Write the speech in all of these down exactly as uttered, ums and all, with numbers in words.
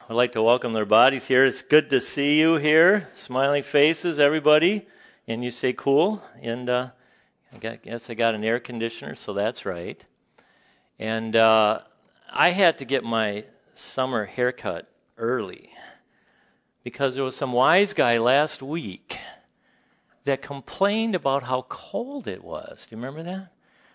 I'd like to welcome their bodies here. It's good to see you here. Smiling faces, everybody. And you say cool. And uh, I got, guess I got an air conditioner, so that's right. And uh, I had to get my summer haircut early because there was some wise guy last week that complained about how cold it was. Do you remember that?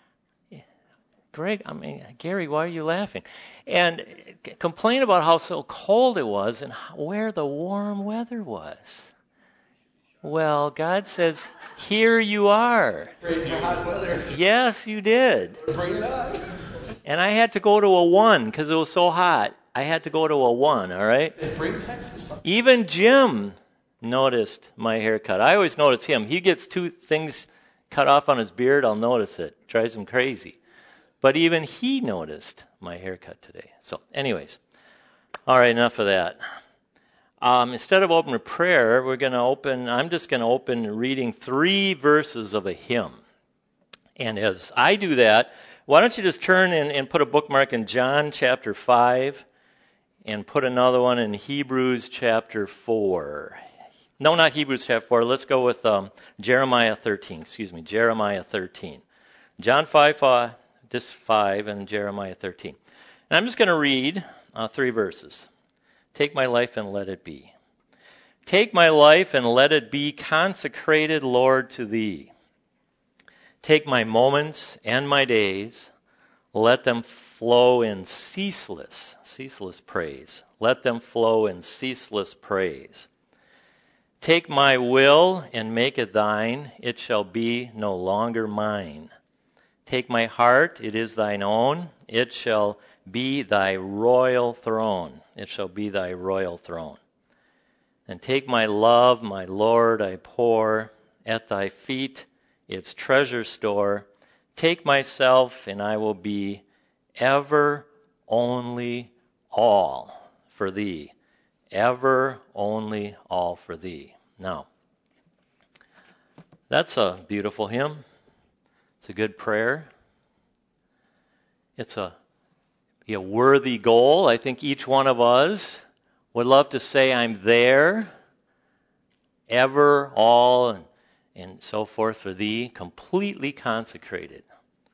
Greg, I mean, Gary, why are you laughing? And complain about how so cold it was and where the warm weather was. Well, God says, here you are. Great for hot weather. Yes, you did. Bring it on. And I had to go to a one because it was so hot. I had to go to a one, all right? Bring Texas. Even Jim noticed my haircut. I always notice him. He gets two things cut off on his beard, I'll notice it. It drives him crazy. But even he noticed my haircut today. So anyways, all right, enough of that. Um, instead of opening with prayer, we're going to open, I'm just going to open reading three verses of a hymn. And as I do that, why don't you just turn and, and put a bookmark in John chapter five and put another one in Hebrews chapter four. No, not Hebrews chapter four. Let's go with um, Jeremiah thirteen. Excuse me, Jeremiah thirteen. John five, uh, this five, and Jeremiah thirteen. And I'm just going to read uh, three verses. Take my life and let it be. Take my life and let it be consecrated, Lord, to thee. Take my moments and my days. Let them flow in ceaseless, ceaseless praise. Let them flow in ceaseless praise. Take my will and make it thine. It shall be no longer mine. Take my heart, it is thine own. It shall be thy royal throne. It shall be thy royal throne. And take my love, my Lord, I pour at thy feet its treasure store. Take myself, and I will be ever only all for thee. Ever only all for thee. Now, that's a beautiful hymn. It's a good prayer. It's a, a worthy goal. I think each one of us would love to say, I'm there, ever, all, and, and so forth for thee, completely consecrated.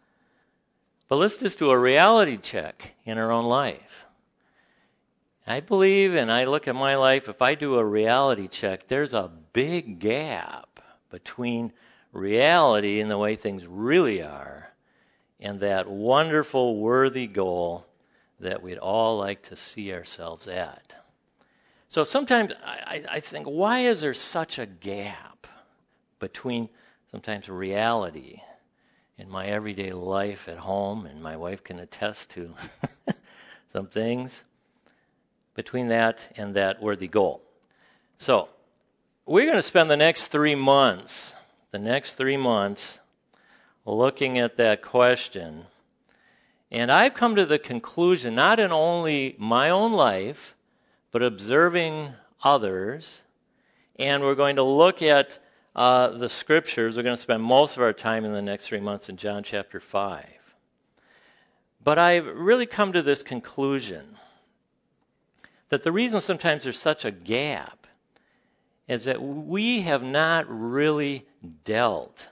But let's just do a reality check in our own life. I believe, and I look at my life, if I do a reality check, there's a big gap between reality and the way things really are, and that wonderful, worthy goal that we'd all like to see ourselves at. So sometimes I, I think, why is there such a gap between sometimes reality in my everyday life at home, and my wife can attest to some things, between that and that worthy goal? So we're going to spend the next three months The next three months looking at that question. And I've come to the conclusion, not in only my own life, but observing others. And we're going to look at uh, the scriptures. We're going to spend most of our time in the next three months in John chapter five. But I've really come to this conclusion that the reason sometimes there's such a gap is that we have not really dealt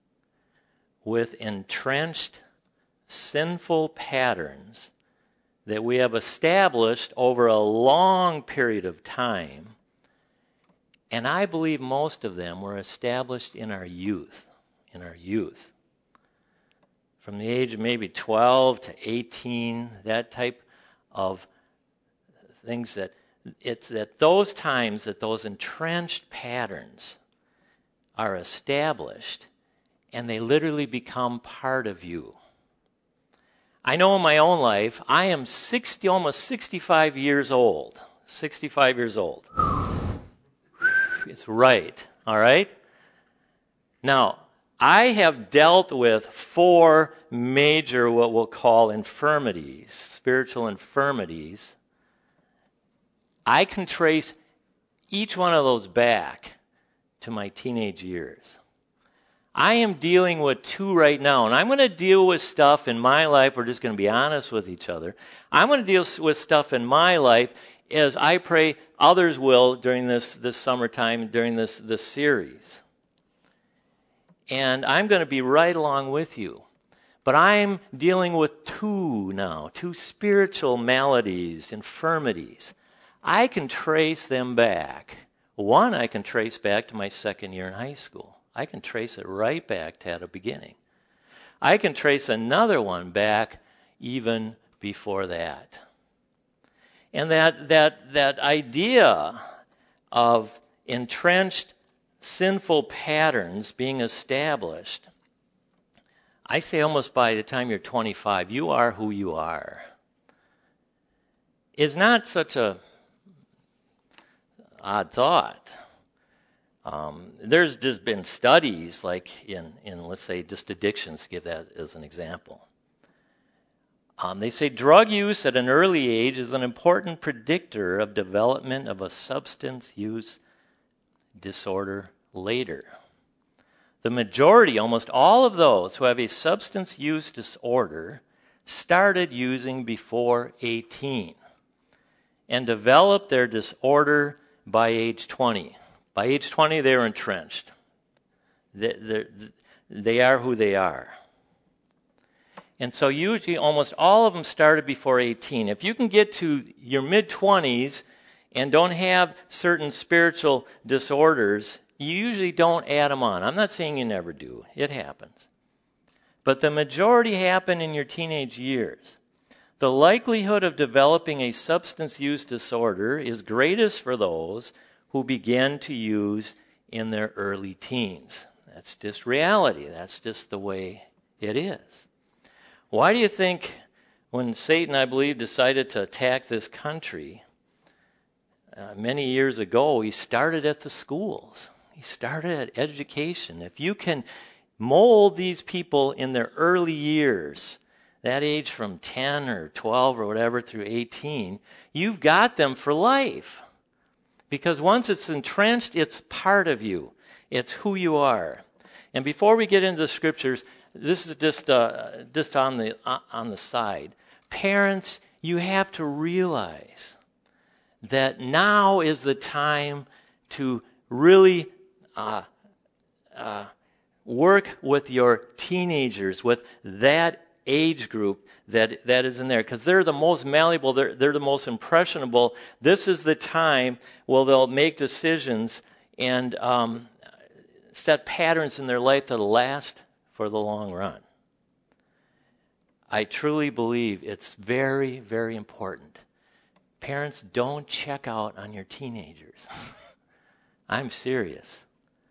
with entrenched sinful patterns that we have established over a long period of time. And I believe most of them were established in our youth, in our youth. From the age of maybe twelve to eighteen, that type of things that It's at those times that those entrenched patterns are established, and they literally become part of you. I know in my own life, I am sixty, almost sixty-five years old. sixty-five years old. It's right, all right? Now, I have dealt with four major, what we'll call infirmities, spiritual infirmities. I can trace each one of those back to my teenage years. I am dealing with two right now, and I'm going to deal with stuff in my life. We're just going to be honest with each other. I'm going to deal with stuff in my life as I pray others will during this, this summertime, during this, this series. And I'm going to be right along with you. But I'm dealing with two now, two spiritual maladies, infirmities. I can trace them back. One I can trace back to my second year in high school. I can trace it right back to the beginning. I can trace another one back even before that. And that that that idea of entrenched sinful patterns being established, I say almost by the time you're twenty-five, you are who you are, is not such a odd thought. Um, there's just been studies, like in, in, let's say, just addictions, to give that as an example. Um, they say drug use at an early age is an important predictor of development of a substance use disorder later. The majority, almost all of those who have a substance use disorder, started using before eighteen and developed their disorder by age twenty. By age twenty, they're entrenched. They, they are who they are. And so usually almost all of them started before eighteen. If you can get to your mid-twenties and don't have certain spiritual disorders, you usually don't add them on. I'm not saying you never do. It happens. But the majority happen in your teenage years. The likelihood of developing a substance use disorder is greatest for those who begin to use in their early teens. That's just reality. That's just the way it is. Why do you think when Satan, I believe, decided to attack this country uh, many years ago, he started at the schools. He started at education. If you can mold these people in their early years, that age from ten or twelve or whatever through eighteen, you've got them for life. Because once it's entrenched, it's part of you. It's who you are. And before we get into the scriptures, this is just uh, just on the uh, on the side. Parents, you have to realize that now is the time to really uh, uh, work with your teenagers, with that age group that that is in there, because they're the most malleable, they're, they're the most impressionable. This is the time where they'll make decisions and um, set patterns in their life that'll last for the long run. I truly believe it's very, very important. Parents, don't check out on your teenagers. I'm serious.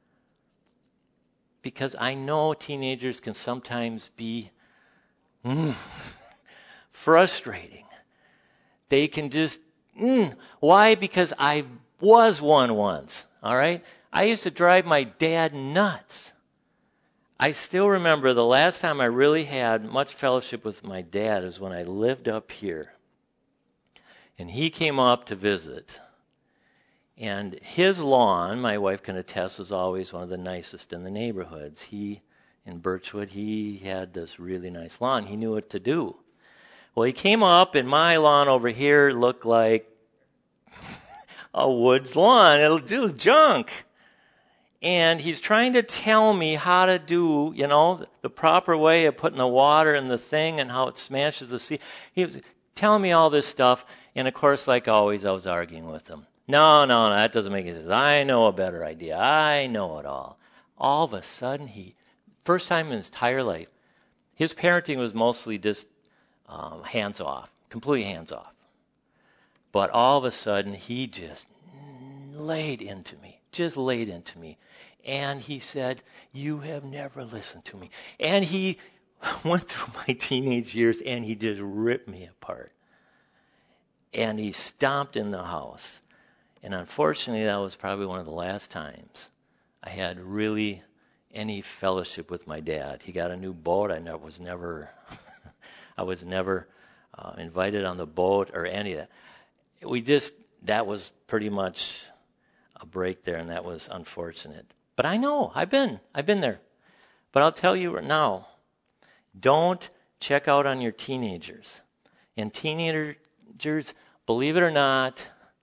Because I know teenagers can sometimes be mm, frustrating. They can just, mm, why? Because I was one once, all right? I used to drive my dad nuts. I still remember the last time I really had much fellowship with my dad is when I lived up here. And he came up to visit. And his lawn, my wife can attest, was always one of the nicest in the neighborhoods. He, in Birchwood, he had this really nice lawn. He knew what to do. Well, he came up, and my lawn over here looked like a woods lawn. It was junk. And he's trying to tell me how to do, you know, the proper way of putting the water in the thing and how it smashes the seed. He was telling me all this stuff. And, of course, like always, I was arguing with him. No, no, no, that doesn't make any sense. I know a better idea. I know it all. All of a sudden, he, first time in his entire life, his parenting was mostly just um, hands off, completely hands off. But all of a sudden, he just laid into me, just laid into me. And he said, you have never listened to me. And he went through my teenage years, and he just ripped me apart. And he stomped in the house. And unfortunately, that was probably one of the last times I had really any fellowship with my dad. He got a new boat. I never, was never, I was never uh, invited on the boat or any of that. We just, that was pretty much a break there, and that was unfortunate. But I know, I've been, I've been there. But I'll tell you now, don't check out on your teenagers. And teenagers, believe it or not,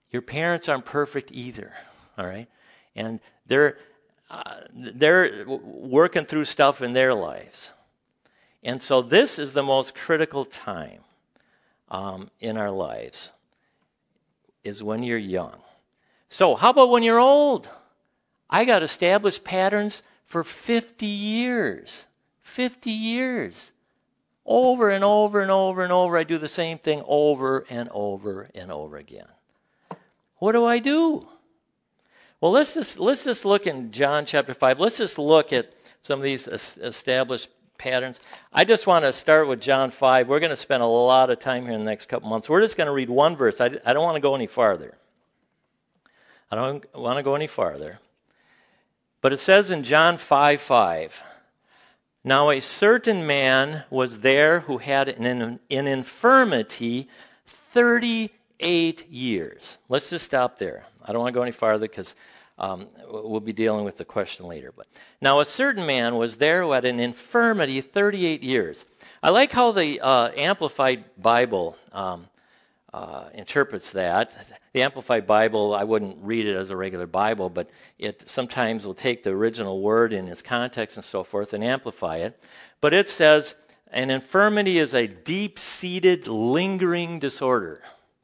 Your parents aren't perfect either, all right? And they're uh, they're working through stuff in their lives. And so this is the most critical time um, in our lives, is when you're young. So how about when you're old? I got established patterns for fifty years. fifty years. Over and over and over and over, I do the same thing over and over and over again. What do I do? Well, let's just let's just look in John chapter five. Let's just look at some of these established patterns. I just want to start with John five. We're going to spend a lot of time here in the next couple months. We're just going to read one verse. I, I don't want to go any farther. I don't want to go any farther. But it says in John five five, now a certain man was there who had an, an infirmity thirty-eight years. Let's just stop there. I don't want to go any farther because um, we'll be dealing with the question later. But now a certain man was there who had an infirmity thirty-eight years. I like how the uh, Amplified Bible um, uh, interprets that. The Amplified Bible, I wouldn't read it as a regular Bible, but it sometimes will take the original word in its context and so forth and amplify it. But it says, an infirmity is a deep-seated, lingering disorder.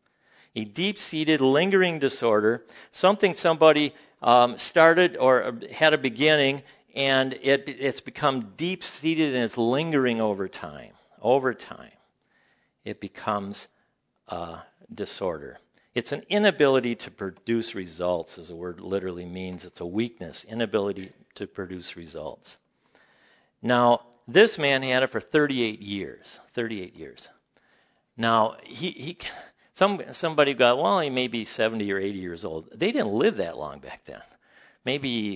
A deep-seated, lingering disorder, something somebody um, started or had a beginning, and it, it's become deep-seated and it's lingering over time. Over time, it becomes a disorder. It's an inability to produce results, as the word literally means. It's a weakness, inability to produce results. Now, this man had it for thirty-eight years. thirty-eight years. Now, he... he Some somebody got, well, he may be seventy or eighty years old. They didn't live that long back then. Maybe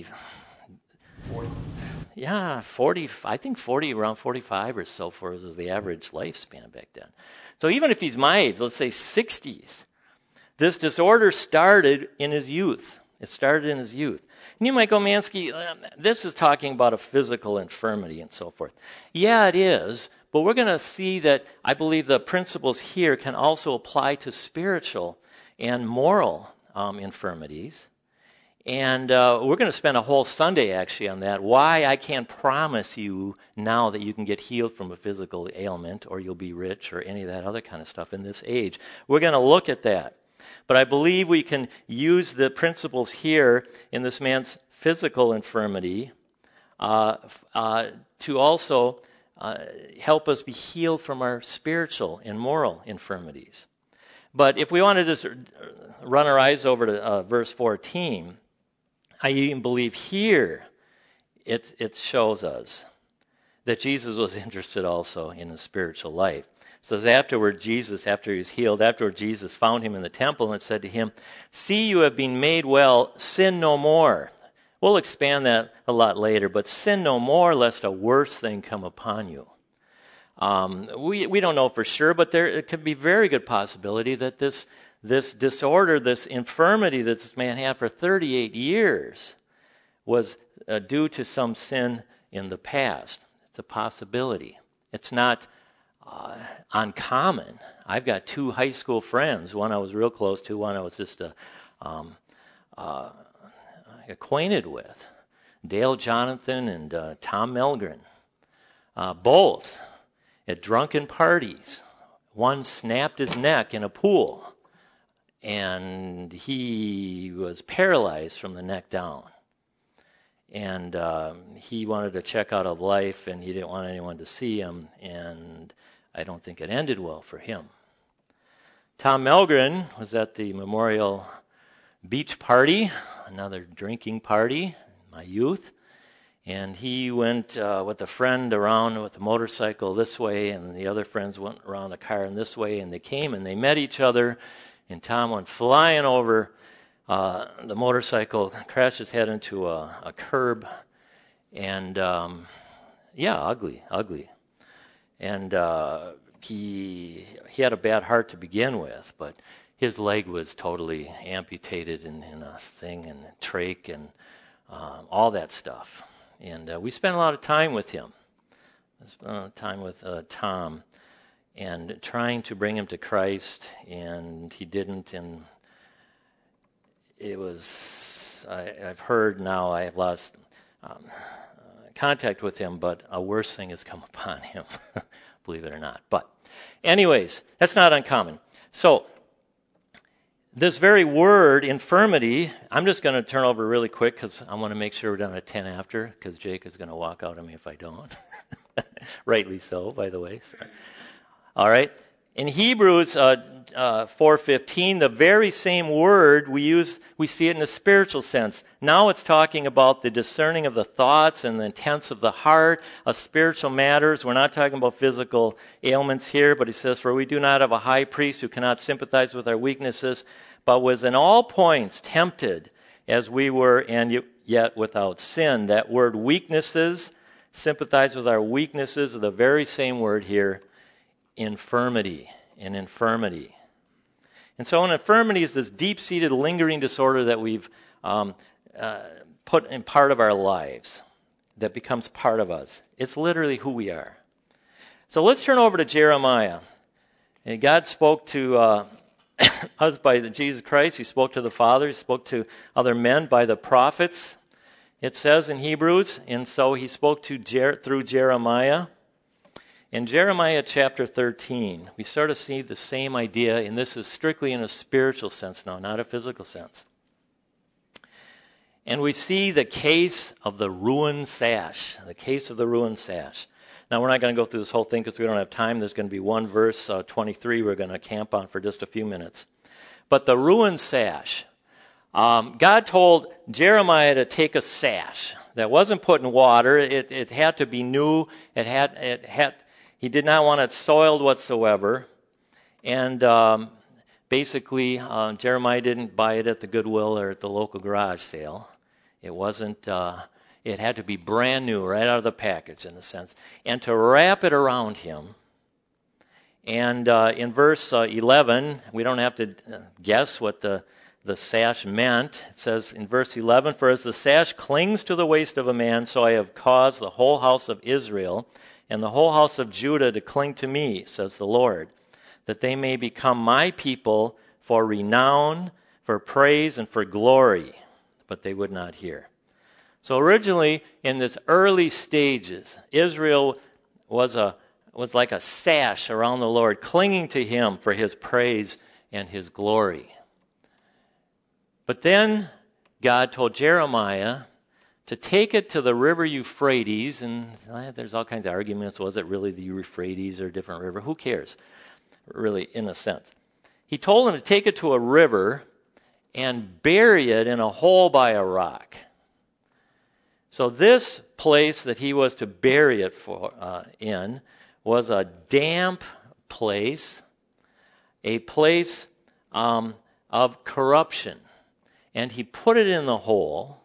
forty. Yeah, forty. I think forty, around forty-five or so forth was the average lifespan back then. So even if he's my age, let's say sixties, this disorder started in his youth. It started in his youth. And you might go, Mansky, this is talking about a physical infirmity and so forth. Yeah, it is. But we're going to see that I believe the principles here can also apply to spiritual and moral um, infirmities. And uh, we're going to spend a whole Sunday actually on that, why I can't promise you now that you can get healed from a physical ailment or you'll be rich or any of that other kind of stuff in this age. We're going to look at that. But I believe we can use the principles here in this man's physical infirmity uh, uh, to also uh, help us be healed from our spiritual and moral infirmities. But if we want to just run our eyes over to uh, verse fourteen, I even believe here it, it shows us that Jesus was interested also in his spiritual life. It says afterward, Jesus, after he was healed, afterward Jesus found him in the temple and said to him, "See, you have been made well, sin no more." We'll expand that a lot later, but sin no more lest a worse thing come upon you. Um, we we don't know for sure, but there it could be very good possibility that this this disorder, this infirmity that this man had for thirty-eight years was uh, due to some sin in the past. It's a possibility. It's not uh, uncommon. I've got two high school friends, one I was real close to, one I was just a, um, uh, acquainted with, Dale Jonathan and uh, Tom Melgren, uh, both at drunken parties. One snapped his neck in a pool, and he was paralyzed from the neck down. And um, he wanted to check out of life, and he didn't want anyone to see him, and I don't think it ended well for him. Tom Melgren was at the Memorial Beach party, another drinking party in my youth, and he went uh, with a friend around with a motorcycle this way, and the other friends went around a car in this way, and they came and they met each other, and Tom went flying over uh, the motorcycle, crashed his head into a, a curb, and um, yeah, ugly, ugly. And uh, he he had a bad heart to begin with, but his leg was totally amputated in, in a thing and a trach and um, all that stuff. And uh, we spent a lot of time with him. I spent a lot of time with uh, Tom and trying to bring him to Christ, and he didn't. And it was, I, I've heard now, I have lost um, uh, contact with him, but a worse thing has come upon him, believe it or not. But anyways, that's not uncommon. So this very word, infirmity, I'm just going to turn over really quick because I want to make sure we're done at ten after, because Jake is going to walk out on me if I don't. Rightly so, by the way. So. All right. In Hebrews uh, uh, four fifteen, the very same word we use, we see it in a spiritual sense. Now it's talking about the discerning of the thoughts and the intents of the heart, of spiritual matters. We're not talking about physical ailments here, but he says, "For we do not have a high priest who cannot sympathize with our weaknesses, but was in all points tempted as we were, and yet without sin." That word weaknesses, sympathize with our weaknesses, is the very same word here, infirmity, an infirmity. And so an infirmity is this deep-seated, lingering disorder that we've um, uh, put in part of our lives, that becomes part of us. It's literally who we are. So let's turn over to Jeremiah. And God spoke to uh, us by the Jesus Christ. He spoke to the Father. He spoke to other men by the prophets, it says in Hebrews. And so he spoke to Jer- through Jeremiah. In Jeremiah chapter thirteen, we sort of see the same idea, and this is strictly in a spiritual sense now, not a physical sense. And we see the case of the ruined sash, the case of the ruined sash. Now, we're not going to go through this whole thing because we don't have time. There's going to be one verse, uh, twenty-three, we're going to camp on for just a few minutes. But the ruined sash, um, God told Jeremiah to take a sash that wasn't put in water. It, it had to be new. It had, it had, he did not want it soiled whatsoever. And um, basically, uh, Jeremiah didn't buy it at the Goodwill or at the local garage sale. It wasn't, uh, it had to be brand new, right out of the package in a sense. And to wrap it around him. And uh, in verse uh, eleven, we don't have to guess what the, the sash meant. It says in verse eleven, "For as the sash clings to the waist of a man, so I have caused the whole house of Israel and the whole house of Judah to cling to me, says the Lord, that they may become my people for renown, for praise, and for glory." But they would not hear. So originally, in this early stages, Israel was a was like a sash around the Lord, clinging to him for his praise and his glory. But then God told Jeremiah to take it to the river Euphrates, and there's all kinds of arguments. Was it really the Euphrates or a different river? Who cares, really, in a sense. He told him to take it to a river and bury it in a hole by a rock. So this place that he was to bury it for, uh, in was a damp place, a place um, of corruption. And he put it in the hole.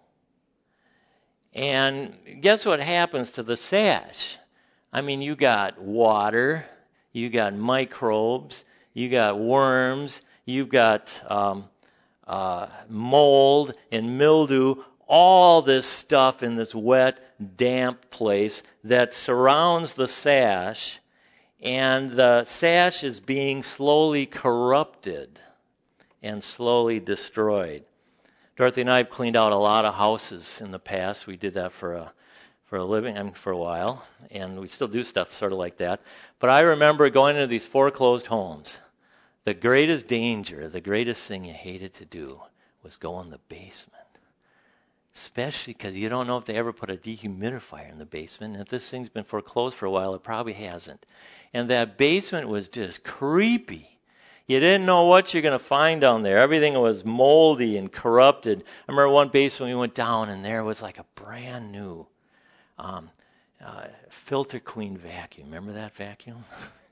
And guess what happens to the sash? I mean, you got water, you got microbes, you got worms, you've got um, uh, mold and mildew, all this stuff in this wet, damp place that surrounds the sash, and the sash is being slowly corrupted and slowly destroyed. Dorothy and I have cleaned out a lot of houses in the past. We did that for a for a living, I mean, for a while, and we still do stuff sort of like that. But I remember going into these foreclosed homes. The greatest danger, the greatest thing you hated to do was go in the basement. Especially because you don't know if they ever put a dehumidifier in the basement. And if this thing's been foreclosed for a while, it probably hasn't. And that basement was just creepy. You didn't know what you're going to find down there. Everything was moldy and corrupted. I remember one basement we went down, and there was like a brand new um, uh, Filter Queen vacuum. Remember that vacuum?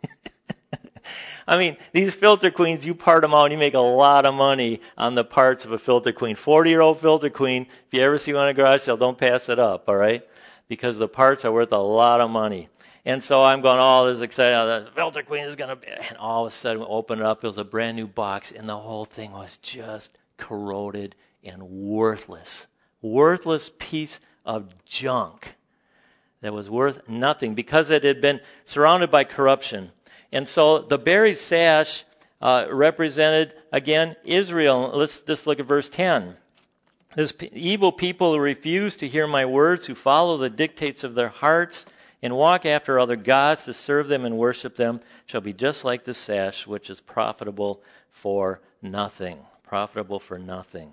I mean, these Filter Queens, you part them out and you make a lot of money on the parts of a Filter Queen. forty-year-old Filter Queen, if you ever see one at a garage sale, don't pass it up, all right? Because the parts are worth a lot of money. And so I'm going, oh, this is exciting. The Filter Queen is going to be... And all of a sudden, we open it up. It was a brand new box, and the whole thing was just corroded and worthless. Worthless piece of junk that was worth nothing because it had been surrounded by corruption. And so the buried sash uh, represented, again, Israel. Let's just look at verse ten. This evil people who refuse to hear my words, who follow the dictates of their hearts, and walk after other gods to serve them and worship them, shall be just like the sash, which is profitable for nothing. Profitable for nothing.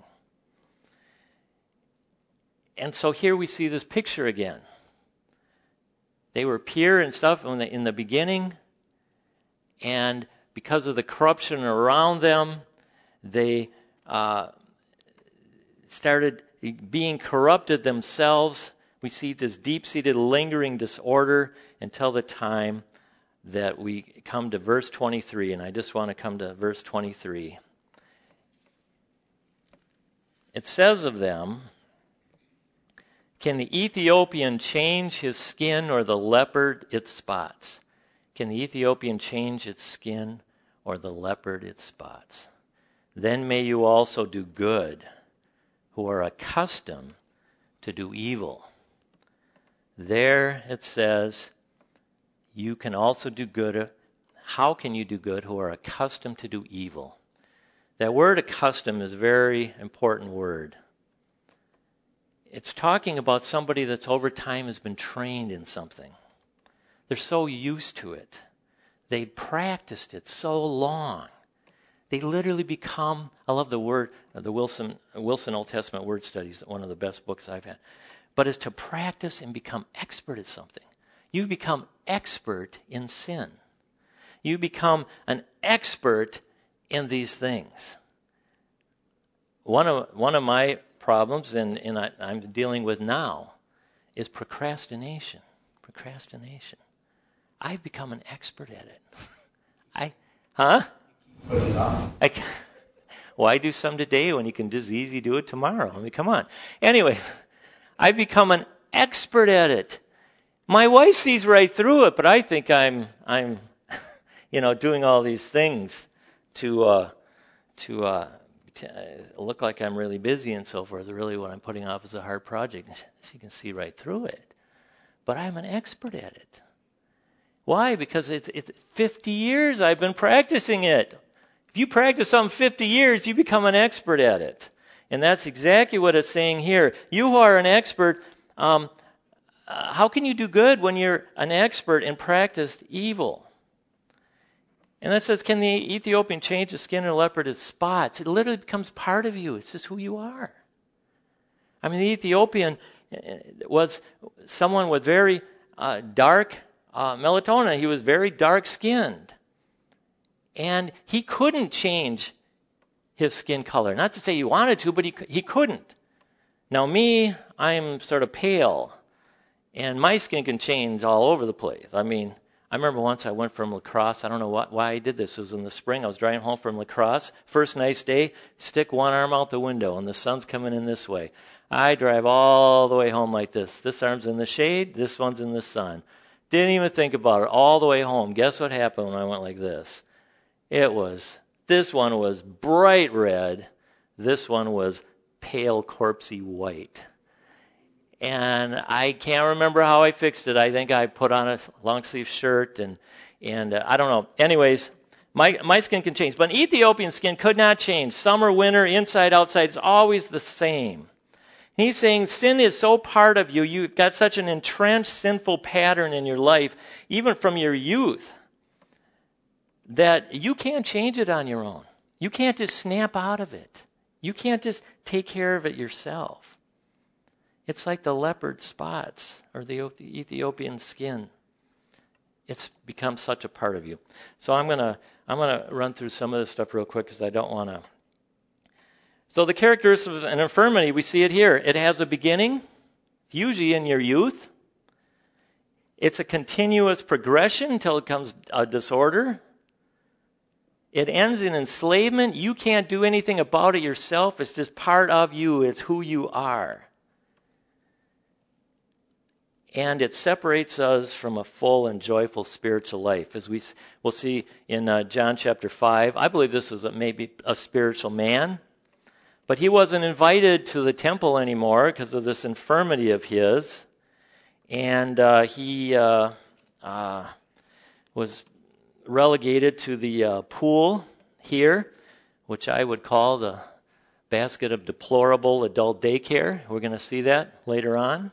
And so here we see this picture again. They were pure and stuff in the, in the beginning, and because of the corruption around them, they uh, started being corrupted themselves. We see this deep-seated, lingering disorder until the time that we come to verse twenty-three, and I just want to come to verse twenty-three. It says of them, "Can the Ethiopian change his skin or the leopard its spots?" Can the Ethiopian change its skin or the leopard its spots? Then may you also do good, who are accustomed to do evil. There it says, you can also do good. How can you do good who are accustomed to do evil? That word accustomed is a very important word. It's talking about somebody that's over time has been trained in something. They're so used to it. They practiced it so long. They literally become, I love the word, the Wilson Wilson Old Testament Word Studies, one of the best books I've had. But it's to practice and become expert at something. You become expert in sin. You become an expert in these things. One of one of my problems, and, and I, I'm dealing with now, is procrastination. Procrastination. I've become an expert at it. I, huh? Put it off. I, why do some today when you can just easy do it tomorrow? I mean, come on. Anyway, I've become an expert at it. My wife sees right through it, but I think I'm, I'm, you know, doing all these things to, uh, to, uh, to look like I'm really busy and so forth. Really, what I'm putting off is a hard project. She can see right through it, but I'm an expert at it. Why? Because it's, it's fifty years I've been practicing it. If you practice something fifty years, you become an expert at it. And that's exactly what it's saying here. You who are an expert, um, uh, how can you do good when you're an expert and practiced evil? And that says, can the Ethiopian change the skin of a leopard its spots? It literally becomes part of you. It's just who you are. I mean, the Ethiopian was someone with very uh, dark uh, melatonin. He was very dark-skinned. And he couldn't change his skin color. Not to say he wanted to, but he he couldn't. Now me, I'm sort of pale, and my skin can change all over the place. I mean, I remember once I went from La Crosse. I don't know what, why I did this. It was in the spring. I was driving home from La Crosse. First nice day, stick one arm out the window, and the sun's coming in this way. I drive all the way home like this. This arm's in the shade. This one's in the sun. Didn't even think about it all the way home. Guess what happened when I went like this? It was, this one was bright red. This one was pale, corpsey white. And I can't remember how I fixed it. I think I put on a long-sleeve shirt and, and uh, I don't know. Anyways, my, my skin can change. But an Ethiopian skin could not change. Summer, winter, inside, outside, it's always the same. He's saying sin is so part of you. You've got such an entrenched sinful pattern in your life, even from your youth, that you can't change it on your own. You can't just snap out of it. You can't just take care of it yourself. It's like the leopard spots or the Ethiopian skin. It's become such a part of you. So I'm gonna I'm gonna run through some of this stuff real quick because I don't want to. So the characteristics of an infirmity, we see it here. It has a beginning, usually in your youth. It's a continuous progression until it becomes a disorder. It ends in enslavement. You can't do anything about it yourself. It's just part of you. It's who you are. And it separates us from a full and joyful spiritual life. As we will see in uh, John chapter five, I believe this was a, maybe a spiritual man. But he wasn't invited to the temple anymore because of this infirmity of his. And uh, he uh, uh, was relegated to the uh, pool. here, which I would call the basket of deplorable adult daycare. We're going to see that later on.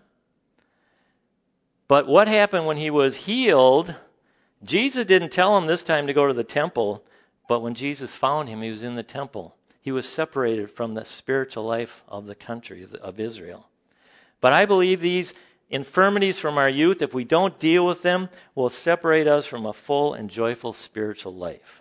But what happened when he was healed? Jesus didn't tell him this time to go to the temple, but when Jesus found him, he was in the temple. He was separated from the spiritual life of the country of, of Israel. But I believe these infirmities from our youth, if we don't deal with them, will separate us from a full and joyful spiritual life.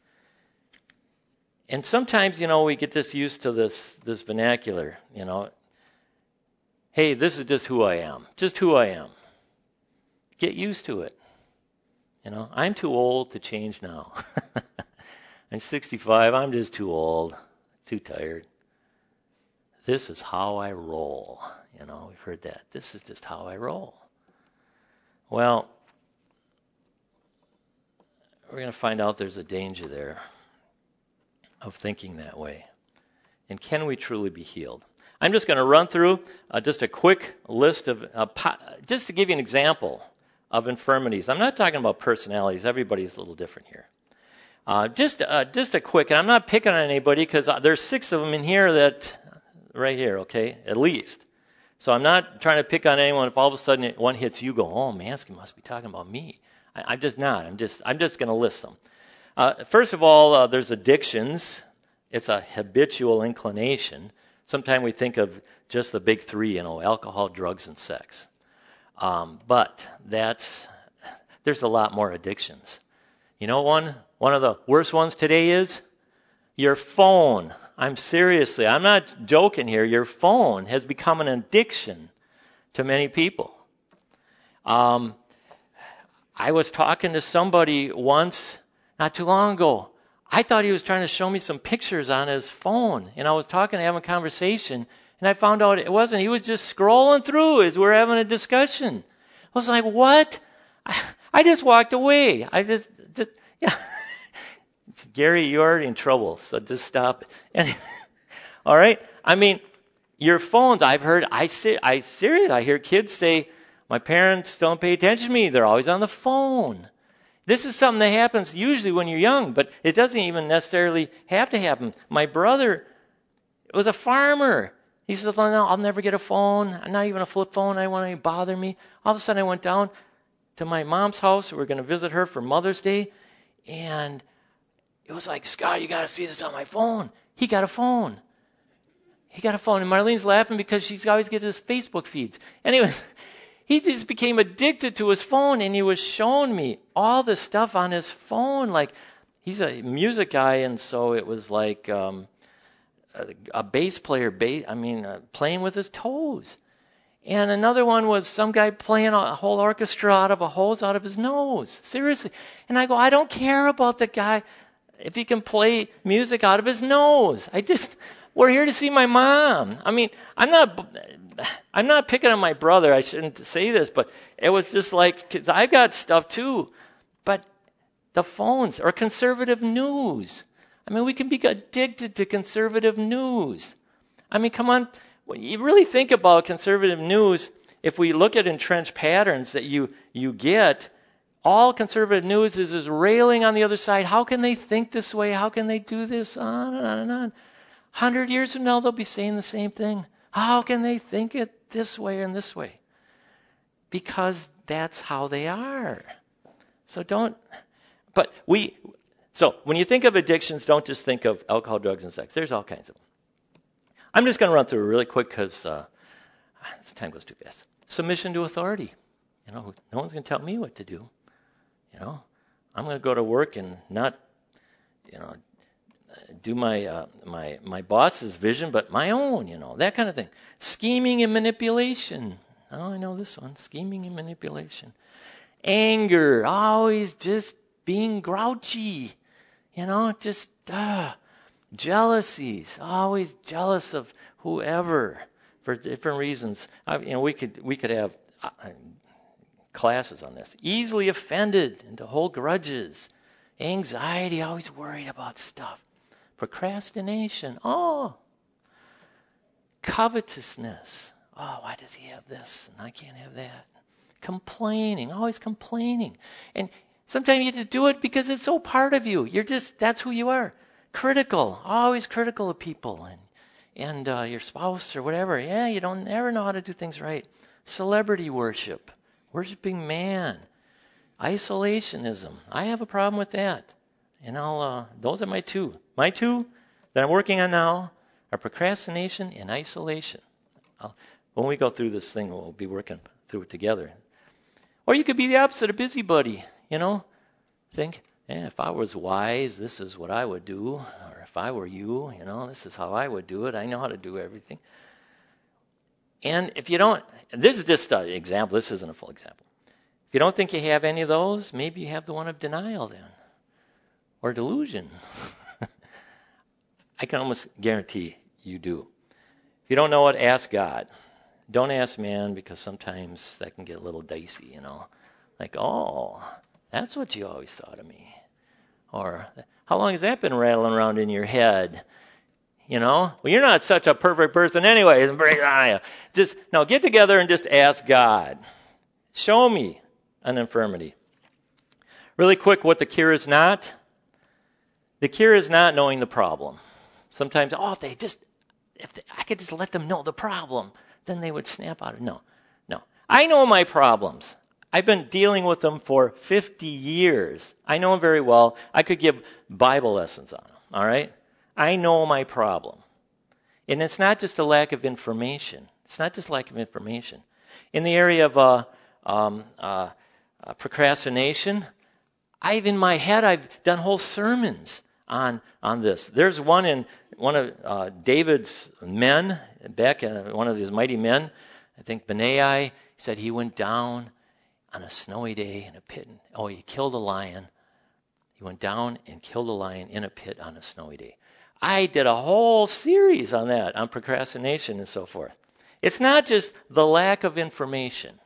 And sometimes, you know, we get this used to this, this vernacular, you know. Hey, this is just who I am. Just who I am. Get used to it. You know, I'm too old to change now. I'm sixty-five. I'm just too old. Too tired. This is how I roll. You know, we've heard that. This is just how I roll. Well, we're going to find out there's a danger there of thinking that way. And can we truly be healed? I'm just going to run through uh, just a quick list of, uh, po- just to give you an example of infirmities. I'm not talking about personalities. Everybody's a little different here. Uh, just, uh, just a quick, and I'm not picking on anybody because there's six of them in here that, right here, okay, at least. So I'm not trying to pick on anyone. If all of a sudden one hits you, go, oh, Mansky must be talking about me. I, I'm just not. I'm just, I'm just going to list them. Uh, first of all, uh, there's addictions. It's a habitual inclination. Sometimes we think of just the big three, you know, alcohol, drugs, and sex. Um, but that's, there's a lot more addictions. You know, one one of the worst ones today is your phone. I'm seriously, I'm not joking here. Your phone has become an addiction to many people. Um, I was talking to somebody once, not too long ago. I thought he was trying to show me some pictures on his phone. And I was talking, having a conversation, and I found out it wasn't. He was just scrolling through as we were having a discussion. I was like, what? I, I just walked away. I just, just yeah. Gary, you're already in trouble, so just stop it. And, all right? I mean, your phones, I've heard, I say, I serious, I hear kids say, my parents don't pay attention to me. They're always on the phone. This is something that happens usually when you're young, but it doesn't even necessarily have to happen. My brother was a farmer. He says, well, no, I'll never get a phone, not even a flip phone. I don't want anyone to bother me. All of a sudden, I went down to my mom's house. We were going to visit her for Mother's Day, and it was like, Scott, you got to see this on my phone. He got a phone. He got a phone. And Marlene's laughing because she's always getting his Facebook feeds. Anyway, he just became addicted to his phone, and he was showing me all the stuff on his phone. Like, he's a music guy, and so it was like um, a, a bass player, bass, I mean, uh, playing with his toes. And another one was some guy playing a whole orchestra out of a hose out of his nose. Seriously. And I go, I don't care about the guy if he can play music out of his nose. I just, we're here to see my mom. I mean, I'm not, I'm not picking on my brother. I shouldn't say this, but it was just like, cause I've got stuff too. But the phones or conservative news. I mean, we can be addicted to conservative news. I mean, come on. When you really think about conservative news, if we look at entrenched patterns that you, you get, all conservative news is, is railing on the other side. How can they think this way? How can they do this? On and on and on. Hundred years from now, they'll be saying the same thing. How can they think it this way and this way? Because that's how they are. So don't, but we, so when you think of addictions, don't just think of alcohol, drugs, and sex. There's all kinds of them. I'm just going to run through really quick because uh, this time goes too fast. Submission to authority. You know, no one's going to tell me what to do. You know, I'm going to go to work and not, you know, do my uh, my my boss's vision, but my own. You know, that kind of thing. Scheming and manipulation. Oh, I know this one. Scheming and manipulation. Anger. Always just being grouchy. You know, just. Uh, Jealousies, always jealous of whoever for different reasons. I, you know, we could we could have uh, classes on this. Easily offended and to hold grudges, anxiety, always worried about stuff, procrastination. Oh, covetousness. Oh, why does he have this and I can't have that? Complaining, always complaining, and sometimes you just do it because it's so part of you. You're just that's who you are. critical, always critical of people and and uh, your spouse or whatever. Yeah, you don't never know how to do things right. Celebrity worship, worshiping man, isolationism. I have a problem with that. And I'll, uh, those are my two. My two that I'm working on now are procrastination and isolation. I'll, when we go through this thing, we'll be working through it together. Or you could be the opposite, a busybody, you know. Think, eh, if I was wise, this is what I would do. Or if I were you, you know, this is how I would do it. I know how to do everything. And if you don't, this is just an example. This isn't a full example. If you don't think you have any of those, maybe you have the one of denial then. Or delusion. I can almost guarantee you do. If you don't know it, ask God. Don't ask man, because sometimes that can get a little dicey, you know. Like, oh, that's what you always thought of me. Or, how long has that been rattling around in your head? You know? Well, you're not such a perfect person anyways. Just, no, get together and just ask God. Show me an infirmity. Really quick, what the cure is not. The cure is not knowing the problem. Sometimes, oh, if they just, if they, I could just let them know the problem, then they would snap out of it. No, no. I know my problems. I've been dealing with them for fifty years. I know them very well. I could give Bible lessons on them, all right? I know my problem. And it's not just a lack of information. It's not just lack of information. In the area of uh, um, uh, uh, procrastination, I've in my head, I've done whole sermons on on this. There's one in one of uh, David's men, back in one of his mighty men, I think Benai, said he went down on a snowy day in a pit. And, oh, he killed a lion. He went down and killed a lion in a pit on a snowy day. I did a whole series on that, on procrastination and so forth. It's not just the lack of information.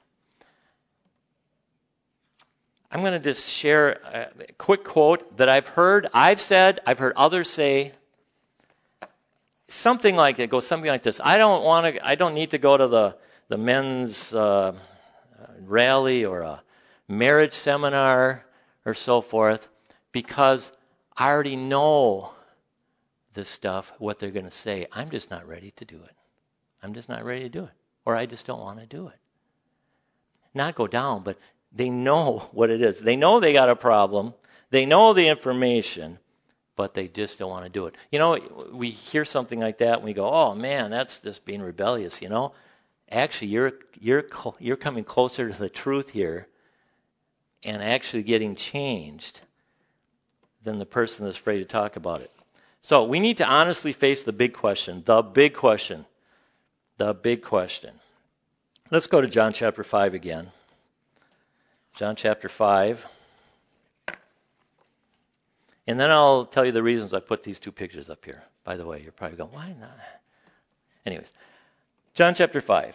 I'm going to just share a quick quote that I've heard, I've said, I've heard others say. Something like it goes something like this. I don't want to. I don't need to go to the the men's uh, rally or a marriage seminar or so forth, because I already know this stuff, what they're going to say. I'm just not ready to do it. I'm just not ready to do it, or I just don't want to do it. Not go down, but they know what it is. They know they got a problem. They know the information, but they just don't want to do it. You know, we hear something like that and we go, oh man, that's just being rebellious, you know. Actually, you're you're you're coming closer to the truth here and actually getting changed than the person that's afraid to talk about it. So we need to honestly face the big question, the big question, the big question. Let's go to John chapter five again. John chapter five. And then I'll tell you the reasons I put these two pictures up here. By the way, you're probably going, why not? Anyways, John chapter five.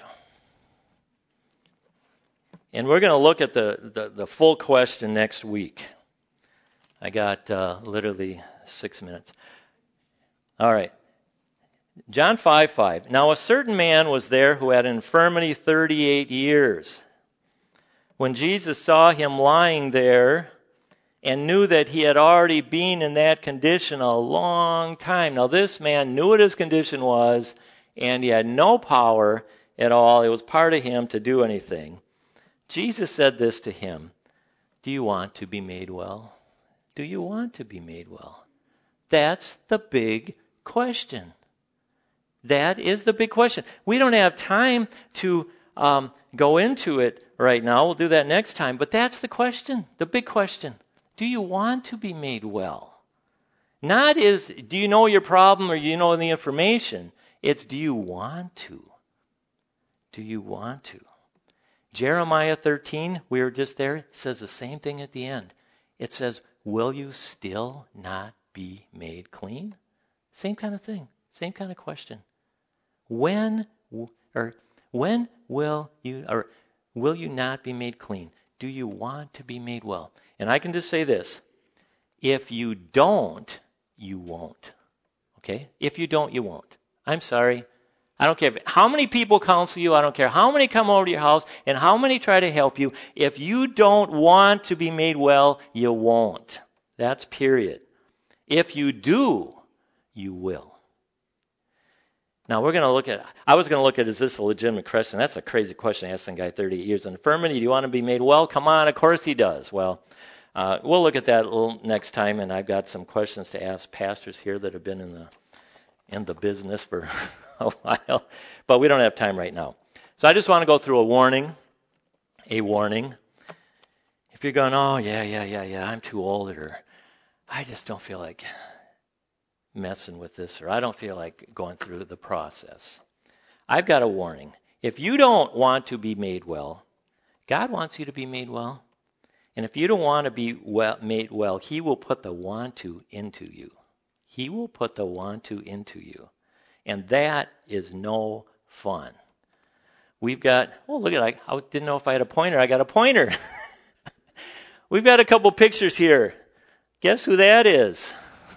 And we're going to look at the, the, the full question next week. I got uh, literally six minutes. All right. John five five. Now a certain man was there who had an infirmity thirty-eight years. When Jesus saw him lying there and knew that he had already been in that condition a long time. Now this man knew what his condition was, and he had no power at all. It was part of him to do anything. Jesus said this to him, do you want to be made well? Do you want to be made well? That's the big question. That is the big question. We don't have time to um, go into it right now. We'll do that next time. But that's the question, the big question. Do you want to be made well? Not is, do you know your problem or do you know the information? It's, do you want to? Do you want to? Jeremiah thirteen, we were just there, it says the same thing at the end. It says, will you still not be made clean? Same kind of thing, same kind of question. When, or when will you, or will you not be made clean? Do you want to be made well? And I can just say this, if you don't, you won't. Okay? If you don't, you won't. I'm sorry. I don't care how many people counsel you. I don't care how many come over to your house and how many try to help you. If you don't want to be made well, you won't. That's period. If you do, you will. Now, we're going to look at, I was going to look at, is this a legitimate question? That's a crazy question. I asked some guy thirty-eight years in infirmity. Do you want to be made well? Come on, of course he does. Well, uh, we'll look at that a little next time, and I've got some questions to ask pastors here that have been in the in the business for a while, but we don't have time right now. So I just want to go through a warning, a warning. If you're going, oh, yeah, yeah, yeah, yeah, I'm too old, or I just don't feel like messing with this, or I don't feel like going through the process. I've got a warning. If you don't want to be made well, God wants you to be made well. And if you don't want to be well, made well, he will put the want to into you. He will put the want to into you. And that is no fun. We've got, oh, look at it. I didn't know if I had a pointer. I got a pointer. We've got a couple pictures here. Guess who that is?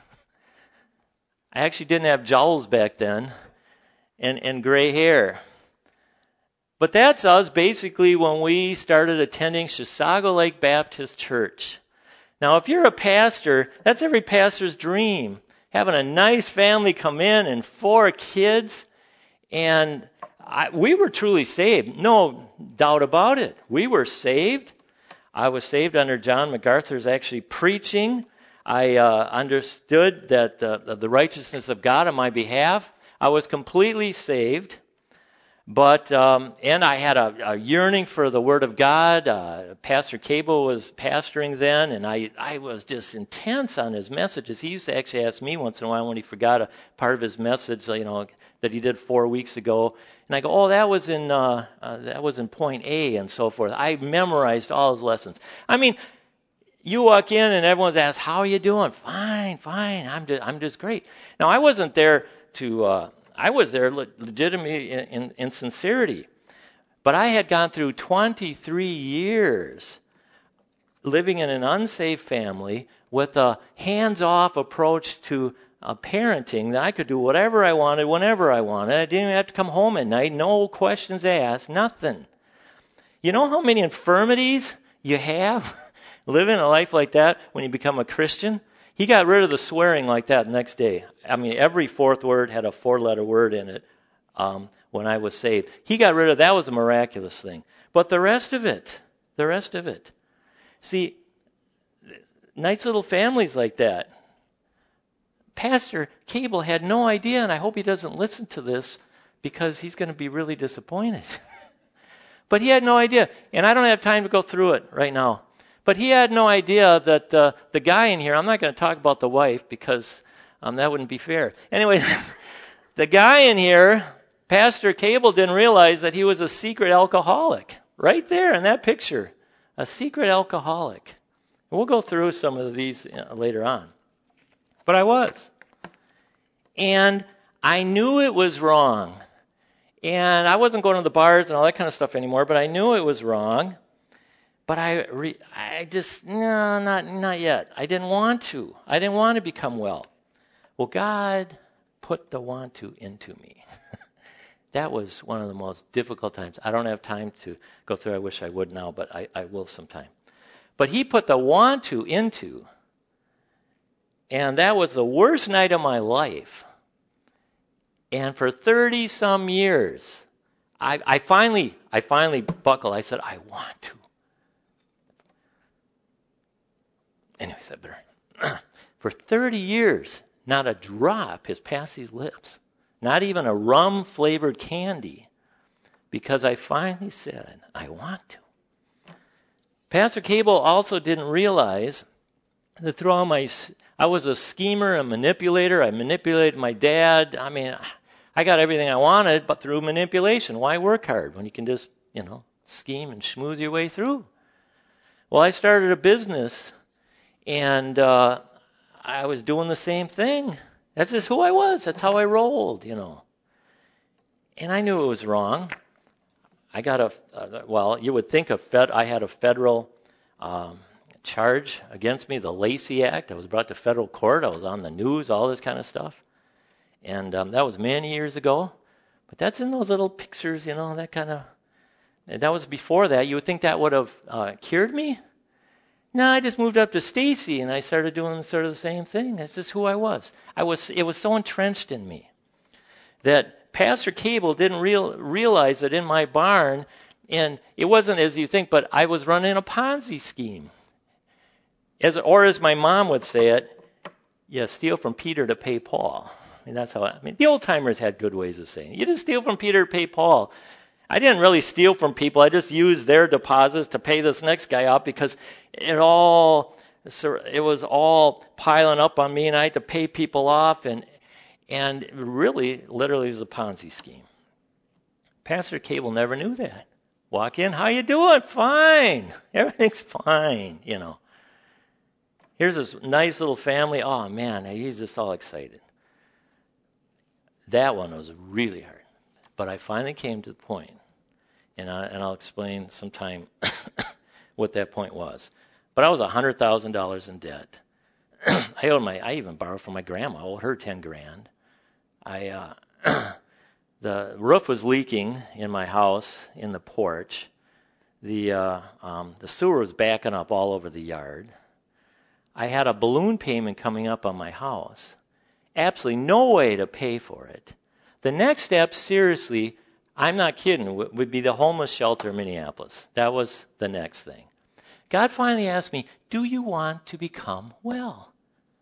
I actually didn't have jowls back then and, and gray hair. But that's us basically when we started attending Chisago Lake Baptist Church. Now, if you're a pastor, that's every pastor's dream. Having a nice family come in and four kids. And I, we were truly saved. No doubt about it. We were saved. I was saved under John MacArthur's actually preaching. I uh, understood that uh, the righteousness of God on my behalf. I was completely saved. But, um, and I had a, a yearning for the Word of God. Uh, Pastor Cable was pastoring then, and I, I was just intense on his messages. He used to actually ask me once in a while when he forgot a part of his message, you know, that he did four weeks ago. And I go, oh, that was in, uh, uh, that was in point A and so forth. I memorized all his lessons. I mean, you walk in and everyone's asked, how are you doing? Fine, fine. I'm just, I'm just great. Now, I wasn't there to, uh, I was there legitimately in, in, in sincerity. But I had gone through twenty-three years living in an unsaved family with a hands-off approach to uh, parenting that I could do whatever I wanted, whenever I wanted. I didn't even have to come home at night. No questions asked, nothing. You know how many infirmities you have living a life like that when you become a Christian? He got rid of the swearing like that the next day. I mean, every fourth word had a four-letter word in it um, when I was saved. He got rid of that. Was a miraculous thing. But the rest of it, the rest of it. See, nice little families like that. Pastor Cable had no idea, and I hope he doesn't listen to this because he's going to be really disappointed. But he had no idea, and I don't have time to go through it right now. But he had no idea that uh, the guy in here, I'm not going to talk about the wife because um, that wouldn't be fair. Anyway, the guy in here, Pastor Cable, didn't realize that he was a secret alcoholic. Right there in that picture, a secret alcoholic. We'll go through some of these later on. But I was. And I knew it was wrong. And I wasn't going to the bars and all that kind of stuff anymore, but I knew it was wrong. But I, re, I just, no, not, not yet. I didn't want to. I didn't want to become well. Well, God put the want to into me. That was one of the most difficult times. I don't have time to go through. I wish I would now, but I, I will sometime. But he put the want to into, and that was the worst night of my life. And for thirty some years, I, I finally, I finally buckled. I said, I want to. Anyways, I better. For thirty years, not a drop has passed these lips. Not even a rum-flavored candy. Because I finally said, I want to. Pastor Cable also didn't realize that through all my... I was a schemer, a manipulator. I manipulated my dad. I mean, I got everything I wanted, but through manipulation. Why work hard when you can just, you know, scheme and schmooze your way through? Well, I started a business... And uh, I was doing the same thing. That's just who I was. That's how I rolled, you know. And I knew it was wrong. I got a, uh, well, you would think a fed, I had a federal um, charge against me, the Lacey Act. I was brought to federal court. I was on the news, all this kind of stuff. And um, that was many years ago. But that's in those little pictures, you know, that kind of, that was before that. You would think that would have uh, cured me. No, I just moved up to Stacy and I started doing sort of the same thing. That's just who I was. I was. It was so entrenched in me that Pastor Cable didn't real, realize it in my barn, and it wasn't as you think, but I was running a Ponzi scheme. As, or as my mom would say it, you steal from Peter to pay Paul. I mean, that's how, I, I mean, the old timers had good ways of saying it. You just steal from Peter to pay Paul. I didn't really steal from people. I just used their deposits to pay this next guy off because it all, it was all piling up on me, and I had to pay people off, and and really, literally, it was a Ponzi scheme. Pastor Cable never knew that. Walk in, how you doing? Fine. Everything's fine, you know. Here's this nice little family. Oh, man, he's just all excited. That one was really hard. But I finally came to the point, and, I, and I'll explain sometime what that point was. But I was one hundred thousand dollars in debt. I owed my. I even borrowed from my grandma. I owed her ten grand. I uh, the roof was leaking in my house in the porch. The uh, um, the sewer was backing up all over the yard. I had a balloon payment coming up on my house. Absolutely no way to pay for it. The next step, seriously, I'm not kidding, would be the homeless shelter in Minneapolis. That was the next thing. God finally asked me, do you want to become well?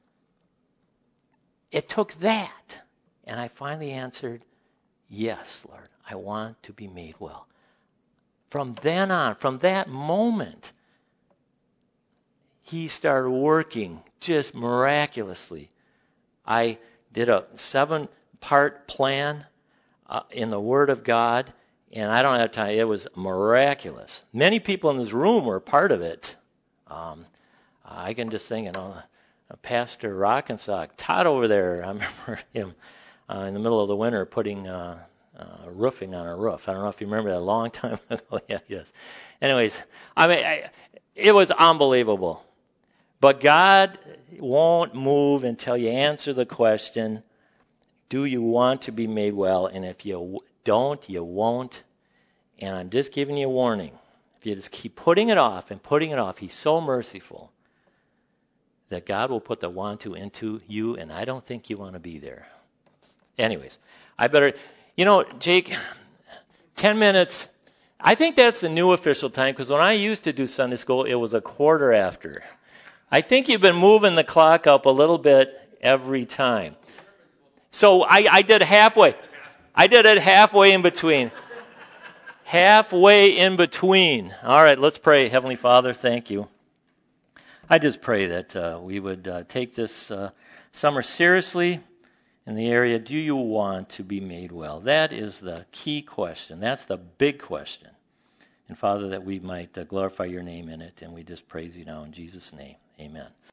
It took that. And I finally answered, yes, Lord, I want to be made well. From then on, from that moment, he started working just miraculously. I did a seven-part plan uh, in the Word of God, and I don't have time. It was miraculous. Many people in this room were part of it. Um, I can just think, you know, Pastor Rockensock, Todd over there, I remember him uh, in the middle of the winter putting uh, uh, roofing on a roof. I don't know if you remember that, a long time ago. Yeah, yes. Anyways, I mean, I, it was unbelievable. But God won't move until you answer the question, do you want to be made well? And if you don't, you won't. And I'm just giving you a warning. If you just keep putting it off and putting it off, he's so merciful that God will put the want to into you, and I don't think you want to be there. Anyways, I better, you know, Jake, ten minutes, I think that's the new official time, because when I used to do Sunday school, it was a quarter after. I think you've been moving the clock up a little bit every time. So I, I did halfway. I did it halfway in between. Halfway in between. All right, let's pray. Heavenly Father, thank you. I just pray that uh, we would uh, take this uh, summer seriously in the area, do you want to be made well? That is the key question. That's the big question. And Father, that we might uh, glorify your name in it, and we just praise you now in Jesus' name. Amen.